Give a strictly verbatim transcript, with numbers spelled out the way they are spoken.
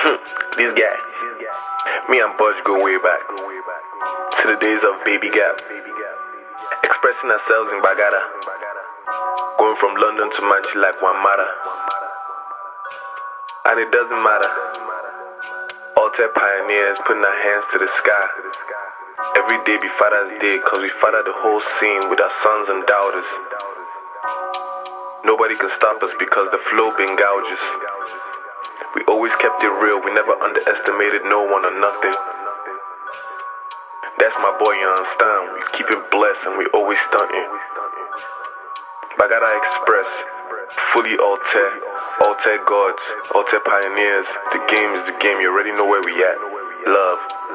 This guy. Me and Budge go way back to the days of Baby Gap, expressing ourselves in Bagada, going from London to Manchi like Wamada. And it doesn't matter. Alter pioneers putting our hands to the sky. Every day be Father's Day, cause we father the whole scene with our sons and daughters. Nobody can stop us because the flow been gouges. We always kept it real, we never underestimated no one or nothing. That's my boy, you understand? We keep it blessed and we always stunting. Bagada Express, fully alter, alter gods, alter pioneers. The game is the game, you already know where we at. Love.